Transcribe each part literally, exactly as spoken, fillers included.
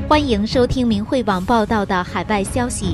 欢迎收听明慧网报道的海外消息。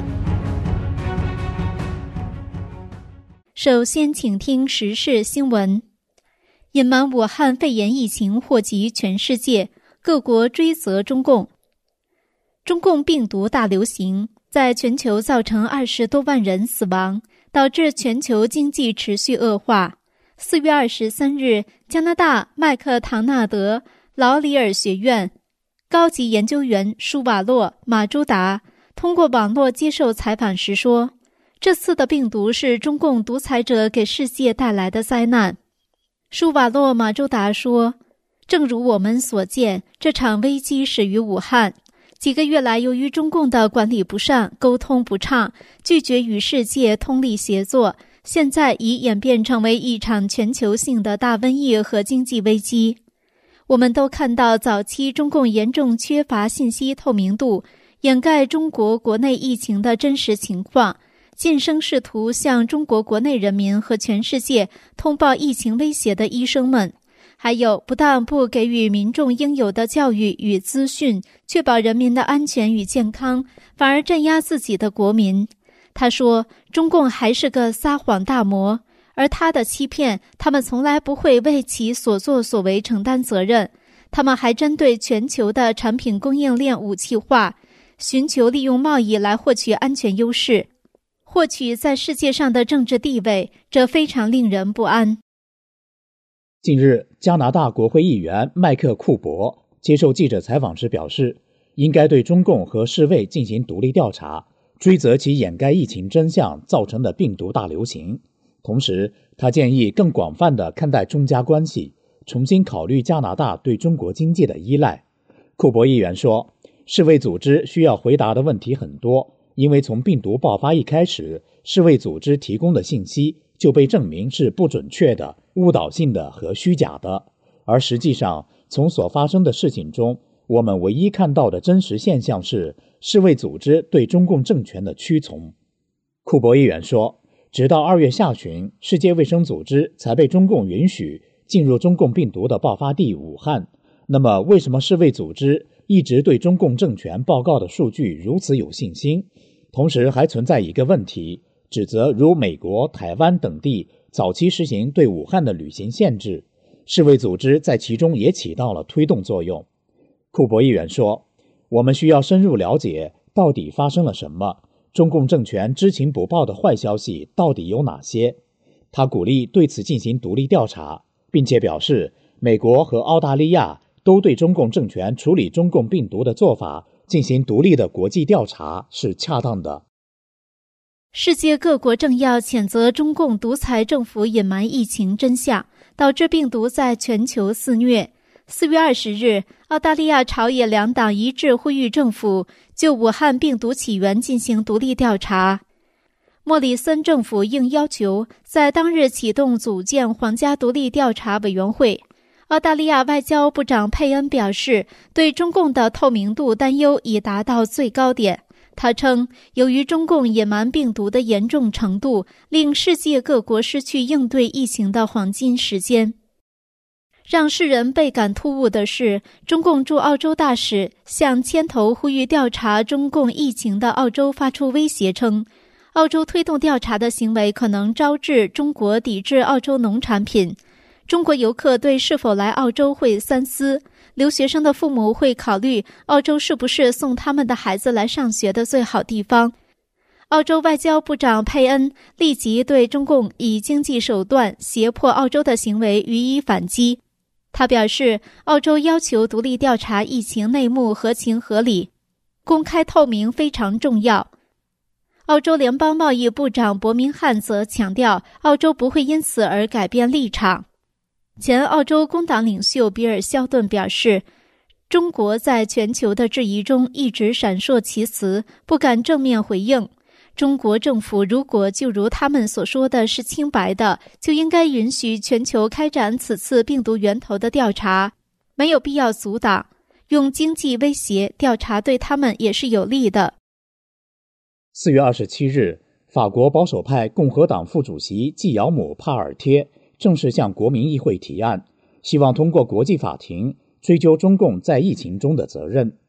首先请听时事新闻。隐瞒武汉肺炎疫情祸及全世界，各国追责中共。中共病毒大流行在全球造成二十多万人死亡，导致全球经济持续恶化。四月二十三日，加拿大麦克唐纳德劳里尔学院高级研究员舒瓦洛·马朱达通过网络接受采访时说，这次的病毒是中共独裁者给世界带来的灾难。舒瓦洛·马朱达说，正如我们所见，这场危机始于武汉。几个月来，由于中共的管理不善、沟通不畅，拒绝与世界通力协作，现在已演变成为一场全球性的大瘟疫和经济危机。我们都看到早期中共严重缺乏信息透明度，掩盖中国国内疫情的真实情况，渐生试图向中国国内人民和全世界通报疫情威胁的医生们，还有不但不给予民众应有的教育与资讯，确保人民的安全与健康，反而镇压自己的国民。他说，中共还是个撒谎大魔，而他的欺骗，他们从来不会为其所作所为承担责任。他们还针对全球的产品供应链武器化，寻求利用贸易来获取安全优势，获取在世界上的政治地位，这非常令人不安。 近日，加拿大国会议员麦克库珀接受记者采访时表示，应该对中共和世卫进行独立调查，追责其掩盖疫情真相造成的病毒大流行。同时，他建议更广泛地看待中加关系，重新考虑加拿大对中国经济的依赖。库珀议员说，世卫组织需要回答的问题很多，因为从病毒爆发一开始，世卫组织提供的信息就被证明是不准确的、误导性的和虚假的。而实际上，从所发生的事情中，我们唯一看到的真实现象是世卫组织对中共政权的屈从。库珀议员说，直到二月下旬，世界卫生组织才被中共允许进入中共病毒的爆发地武汉。那么，为什么世卫组织一直对中共政权报告的数据如此有信心？同时还存在一个问题，指责如美国、台湾等地早期实行对武汉的旅行限制，世卫组织在其中也起到了推动作用。库珀议员说，我们需要深入了解到底发生了什么，中共政权知情不报的坏消息到底有哪些。他鼓励对此进行独立调查，并且表示美国和澳大利亚都对中共政权处理中共病毒的做法进行独立的国际调查是恰当的。 世界各国政要谴责中共独裁政府隐瞒疫情真相，导致病毒在全球肆虐。四月二十日，澳大利亚朝野两党一致呼吁政府就武汉病毒起源进行独立调查。莫里森政府应要求在当日启动组建皇家独立调查委员会。澳大利亚外交部长佩恩表示，对中共的透明度担忧已达到最高点。他称，由于中共隐瞒病毒的严重程度，令世界各国失去应对疫情的黄金时间。让世人倍感突兀的是，中共驻澳洲大使向牵头呼吁调查中共疫情的澳洲发出威胁，称澳洲推动调查的行为可能招致中国抵制澳洲农产品。中国游客对是否来澳洲会三思，留学生的父母会考虑澳洲是不是送他们的孩子来上学的最好地方。澳洲外交部长佩恩立即对中共以经济手段胁迫澳洲的行为予以反击。他表示，澳洲要求独立调查疫情内幕合情合理，公开透明非常重要。澳洲联邦贸易部长伯明翰则强调，澳洲不会因此而改变立场。前澳洲工党领袖比尔·肖顿表示，中国在全球的质疑中一直闪烁其词，不敢正面回应。中国政府如果就如他们所说的是清白的，就应该允许全球开展此次病毒源头的调查，没有必要阻挡。用经济威胁调查对他们也是有利的。 四月二十七日，法国保守派共和党副主席季尧姆·帕尔贴正式向国民议会提案，希望通过国际法庭追究中共在疫情中的责任。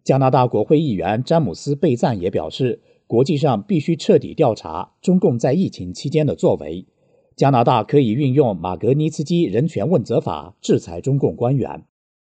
加拿大国会议员詹姆斯·贝赞也表示，国际上必须彻底调查中共在疫情期间的作为。加拿大可以运用马格尼茨基人权问责法制裁中共官员。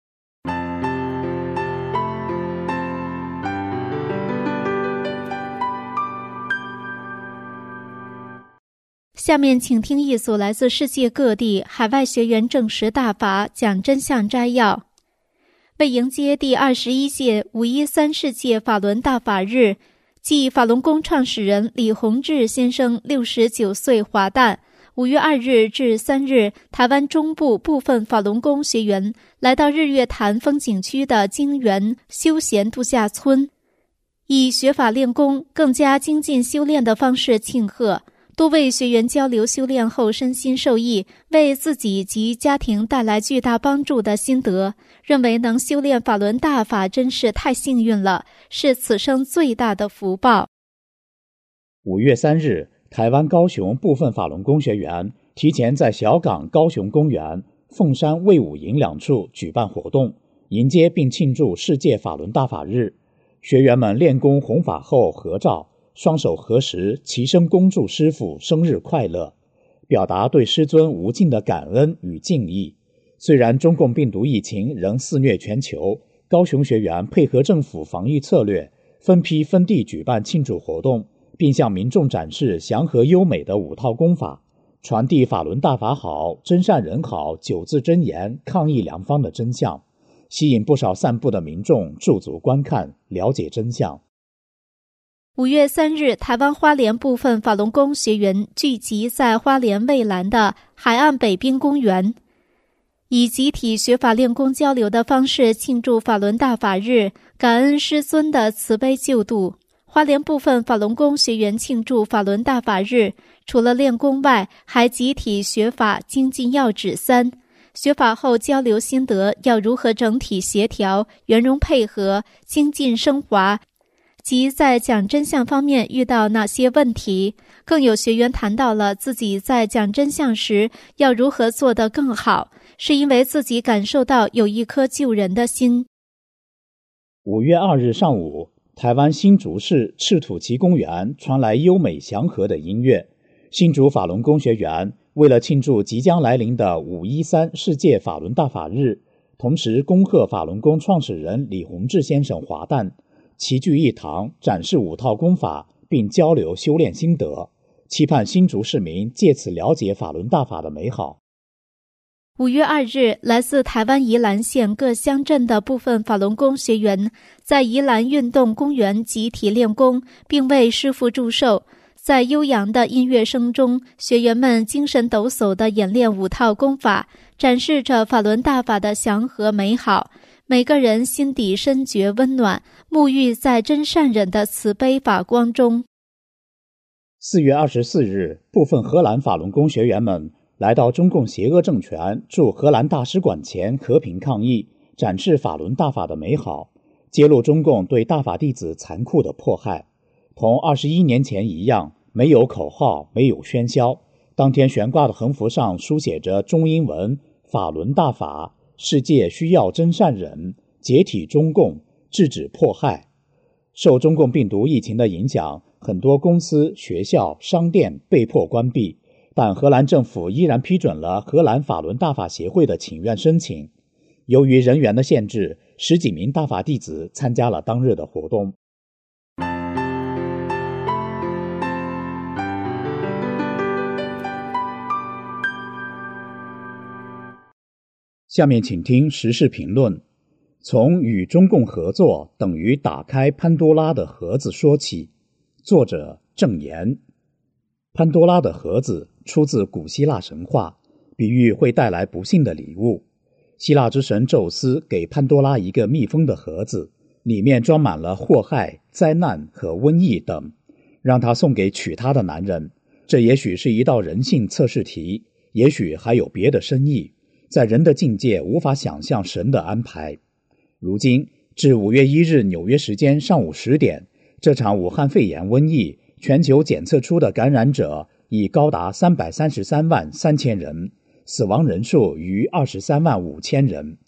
下面请听一组来自世界各地海外学员证实大法讲真相摘要。为迎接第二十一届五一三世界法轮大法日，继法轮功创始人李洪志先生六十九岁华诞，五月二日至三日，台湾中部部分法轮功学员来到日月潭风景区的金园休闲度假村，以学法练功、更加精进修炼的方式庆贺。多位学员交流修炼后身心受益，为自己及家庭带来巨大帮助的心得，认为能修炼法轮大法真是太幸运了，是此生最大的福报。 五月三日，台湾高雄部分法轮功学员提前在小港高雄公园、凤山卫武营两处举办活动，迎接并庆祝世界法轮大法日。学员们练功弘法后合照，双手合十，齐声恭祝师父生日快乐，表达对师尊无尽的感恩与敬意。虽然中共病毒疫情仍肆虐全球，高雄学员配合政府防疫策略，分批分地举办庆祝活动，并向民众展示祥和优美的五套功法，传递法轮大法好、真善人好九字真言抗疫良方的真相，吸引不少散步的民众驻足观看，了解真相。 五月三日，台湾花莲部分法轮功学员聚集在花莲蔚蓝的海岸北滨公园，以集体学法练功交流的方式庆祝法轮大法日，感恩师尊的慈悲救度。花莲部分法轮功学员庆祝法轮大法日，除了练功外，还集体学法精进要旨三。学法后交流心得，要如何整体协调、圆融配合、精进升华，及在讲真相方面遇到哪些问题。更有学员谈到了自己在讲真相时要如何做得更好，是因为自己感受到有一颗救人的心。 五月二日上午，台湾新竹市赤土崎公园传来优美祥和的音乐。新竹法轮功学员为了庆祝即将来临的五一三世界法轮大法日，同时恭贺法轮功创始人李洪志先生华诞，齐聚一堂，展示五套功法，并交流修炼心得，期盼新竹市民借此了解法轮大法的美好。 五月二日，来自台湾宜兰县各乡镇的部分法轮功学员在宜兰运动公园集体练功，并为师父祝寿。在悠扬的音乐声中，学员们精神抖擞地演练五套功法，展示着法轮大法的祥和美好。每个人心底深觉温暖，沐浴在真善忍的慈悲法光中。 四月二十四日，部分荷兰法轮功学员们来到中共邪恶政权驻荷兰大使馆前和平抗议，展示法轮大法的美好，揭露中共对大法弟子残酷的迫害。同二十一年前一样，没有口号，没有喧嚣。当天悬挂的横幅上书写着中英文“法轮大法，世界需要真善忍，解体中共，制止迫害”。受中共病毒疫情的影响，很多公司、学校、商店被迫关闭，但荷兰政府依然批准了荷兰法轮大法协会的请愿申请。由于人员的限制，十几名大法弟子参加了当日的活动。下面请听时事评论。从与中共合作等于打开潘多拉的盒子说起。作者郑言。潘多拉的盒子出自古希腊神话，比喻会带来不幸的礼物。希腊之神宙斯给潘多拉一个密封的盒子，里面装满了祸害、灾难和瘟疫等，让他送给娶她的男人。这也许是一道人性测试题，也许还有别的深意，在人的境界无法想象神的安排。如今至五月一日纽约时间上午十点，这场武汉肺炎瘟疫全球检测出的感染者已高达三百三十三万三千人，死亡人数逾二十三万五千人。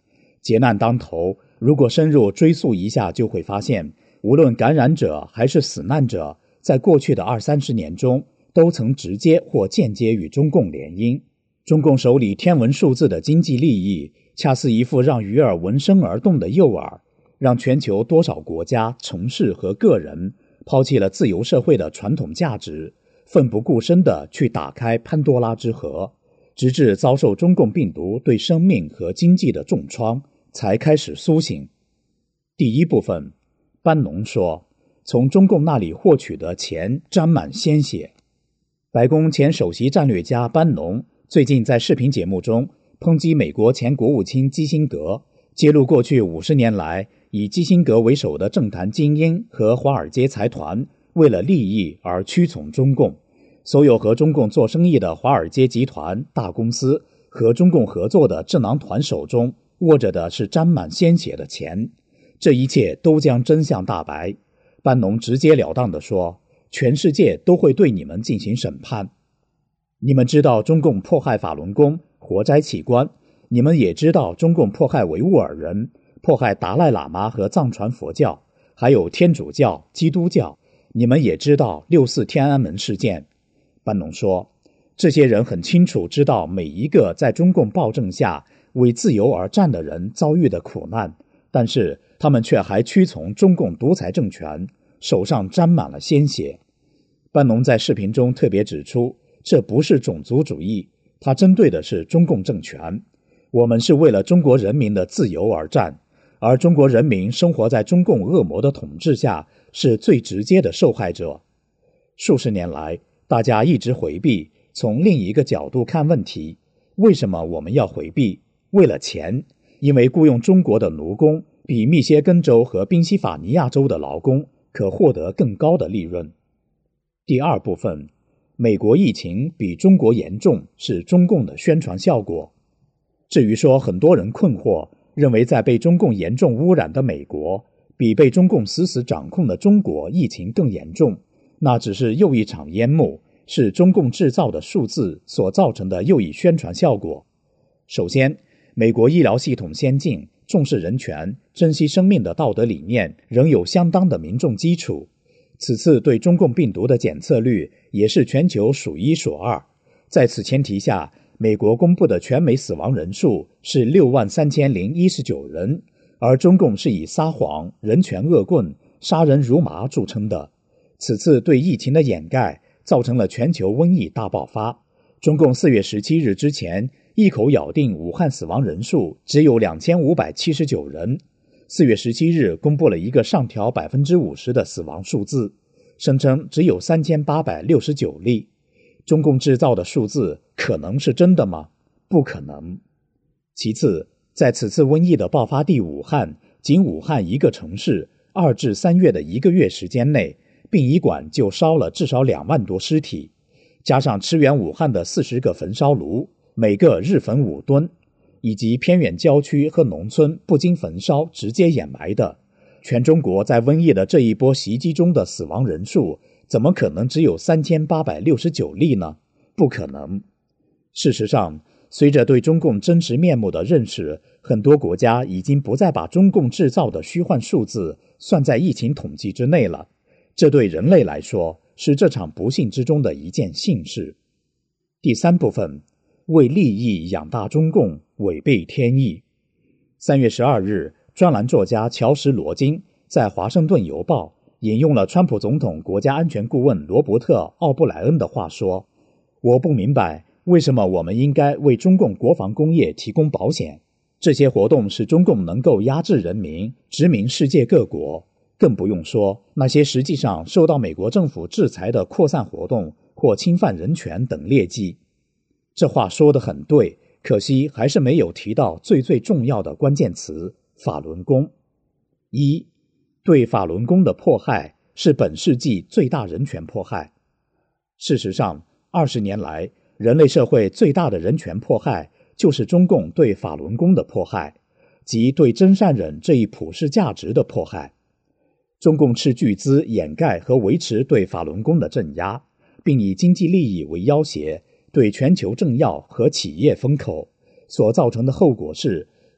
劫难当头，如果深入追溯一下，就会发现，无论感染者还是死难者，在过去的二三十年中，都曾直接或间接与中共联姻。中共手里天文数字的经济利益，恰似一副让鱼儿闻声而动的诱饵，让全球多少国家、城市和个人抛弃了自由社会的传统价值，奋不顾身地去打开潘多拉之盒，直至遭受中共病毒对生命和经济的重创，才开始苏醒。第一部分，班农说，从中共那里获取的钱沾满鲜血。白宫前首席战略家班农最近在视频节目中抨击美国前国务卿基辛格，揭露过去五十年来以基辛格为首的政坛精英和华尔街财团为了利益而屈从中共，所有和中共做生意的华尔街集团、大公司和中共合作的智囊团手中握着的是沾满鲜血的钱，这一切都将真相大白。班农直截了当地说，全世界都会对你们进行审判。你们知道中共迫害法轮功、活摘器官，你们也知道中共迫害维吾尔人，迫害达赖喇嘛和藏传佛教，还有天主教、基督教，你们也知道六四天安门事件。班农说，这些人很清楚知道每一个在中共暴政下为自由而战的人遭遇的苦难，但是他们却还屈从中共独裁政权，手上沾满了鲜血。班农在视频中特别指出，这不是种族主义，他针对的是中共政权。我们是为了中国人民的自由而战，而中国人民生活在中共恶魔的统治下，是最直接的受害者。数十年来，大家一直回避，从另一个角度看问题。为什么我们要回避？为了钱，因为雇佣中国的奴工比密歇根州和宾夕法尼亚州的劳工可获得更高的利润。第二部分，美国疫情比中国严重是中共的宣传效果。至于说很多人困惑，认为在被中共严重污染的美国，比被中共死死掌控的中国疫情更严重，那只是又一场烟幕，是中共制造的数字所造成的又一宣传效果。首先，美国医疗系统先进，重视人权、珍惜生命的道德理念仍有相当的民众基础。此次对中共病毒的检测率也是全球数一数二。在此前提下，美国公布的全美死亡人数是六万三千零一十九人，而中共是以撒谎、人权恶棍、杀人如麻著称的。此次对疫情的掩盖，造成了全球瘟疫大爆发。中共四月十七日之前一口咬定武汉死亡人数只有两千五百七十九人。四月十七日公布了一个上调 百分之五十 的死亡数字，声称只有三千八百六十九例。中共制造的数字可能是真的吗？不可能。其次，在此次瘟疫的爆发地武汉，仅武汉一个城市，二至三月的一个月时间内，殡仪馆就烧了至少两万多尸体，加上驰援武汉的四十个焚烧炉，每个日焚五吨，以及偏远郊区和农村不经焚烧直接掩埋的，全中国在瘟疫的这一波袭击中的死亡人数，怎么可能只有三千八百六十九例呢？不可能。事实上，随着对中共真实面目的认识，很多国家已经不再把中共制造的虚幻数字算在疫情统计之内了。这对人类来说，是这场不幸之中的一件幸事。第三部分，为利益养大中共，违背天意。三月十二日，专栏作家乔什·罗金在《华盛顿邮报》引用了川普总统国家安全顾问罗伯特·奥布莱恩的话说，我不明白为什么我们应该为中共国防工业提供保险。这些活动使中共能够压制人民，殖民世界各国，更不用说那些实际上受到美国政府制裁的扩散活动或侵犯人权等劣迹。这话说得很对，可惜还是没有提到最最重要的关键词法轮功。一，对法轮功的迫害是本世纪最大人权迫害。事实上，二十年来，人类社会最大的人权迫害就是中共对法轮功的迫害，即对真善忍这一普世价值的迫害。中共斥巨资掩盖和维持对法轮功的镇压，并以经济利益为要挟，对全球政要和企业封口，所造成的后果是，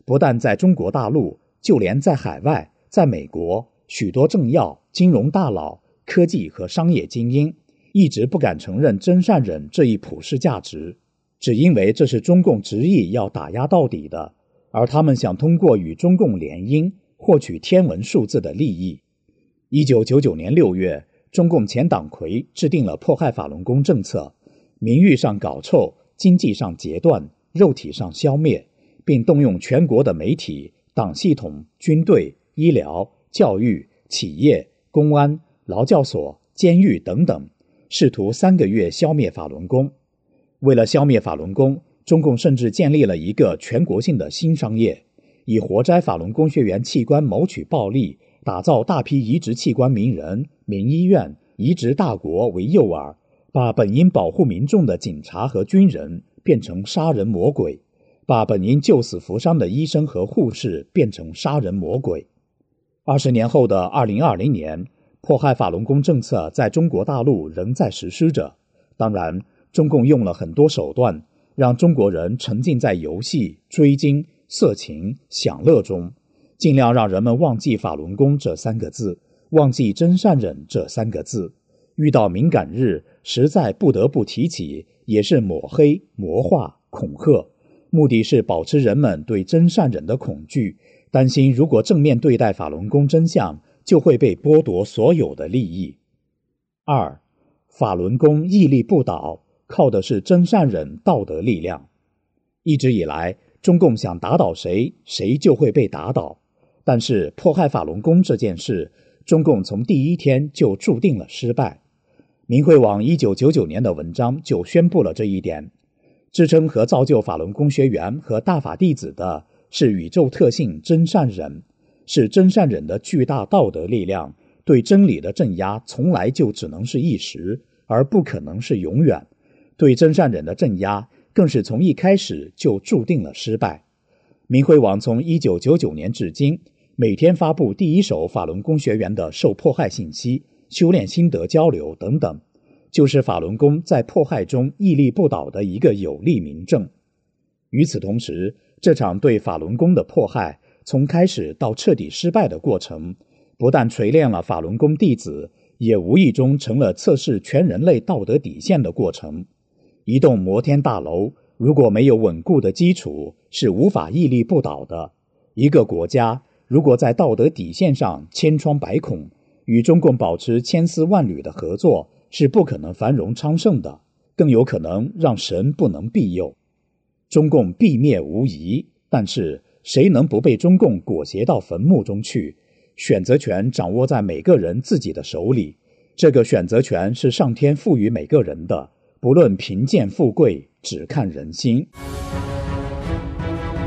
不但在中国大陆，就连在海外，在美国，许多政要、金融大佬、科技和商业精英一直不敢承认真善忍这一普世价值，只因为这是中共执意要打压到底的，而他们想通过与中共联姻获取天文数字的利益。一九九九年六月，中共前党魁制定了迫害法轮功政策，名誉上搞臭，经济上截断，肉体上消灭，并动用全国的媒体、党系统、军队、医疗、教育、企业、公安、劳教所、监狱等等，试图三个月消灭法轮功。为了消灭法轮功，中共甚至建立了一个全国性的新商业，以活摘法轮功学员器官谋取暴利，打造大批移植器官名人、名医院、移植大国为诱饵，把本应保护民众的警察和军人变成杀人魔鬼，把本应救死扶伤的医生和护士变成杀人魔鬼。二十年后的二零二零年，迫害法轮功政策在中国大陆仍在实施着。当然，中共用了很多手段，让中国人沉浸在游戏、追金、色情、享乐中，尽量让人们忘记法轮功这三个字，忘记真善忍这三个字。遇到敏感日，实在不得不提起，也是抹黑、魔化、恐吓，目的是保持人们对真善忍的恐惧，担心如果正面对待法轮功真相，就会被剥夺所有的利益。二，法轮功屹立不倒，靠的是真善忍道德力量。一直以来，中共想打倒谁，谁就会被打倒。但是迫害法轮功这件事，中共从第一天就注定了失败。明慧网一九九九年的文章就宣布了这一点。支撑和造就法轮功学员和大法弟子的是宇宙特性真善忍，是真善忍的巨大道德力量，对真理的镇压从来就只能是一时，而不可能是永远。对真善忍的镇压更是从一开始就注定了失败。明慧网从一九九九年至今，每天发布第一手法轮功学员的受迫害信息、修炼心得交流等等，就是法轮功在迫害中屹立不倒的一个有力明证。与此同时，这场对法轮功的迫害从开始到彻底失败的过程，不但锤炼了法轮功弟子，也无意中成了测试全人类道德底线的过程。一栋摩天大楼如果没有稳固的基础，是无法屹立不倒的。一个国家如果在道德底线上千疮百孔，与中共保持千丝万缕的合作，是不可能繁荣昌盛的，更有可能让神不能庇佑。中共必灭无疑，但是谁能不被中共裹挟到坟墓中去？选择权掌握在每个人自己的手里，这个选择权是上天赋予每个人的，不论贫贱富贵，只看人心。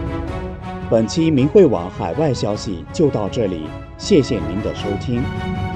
本期明慧网海外消息就到这里，谢谢您的收听。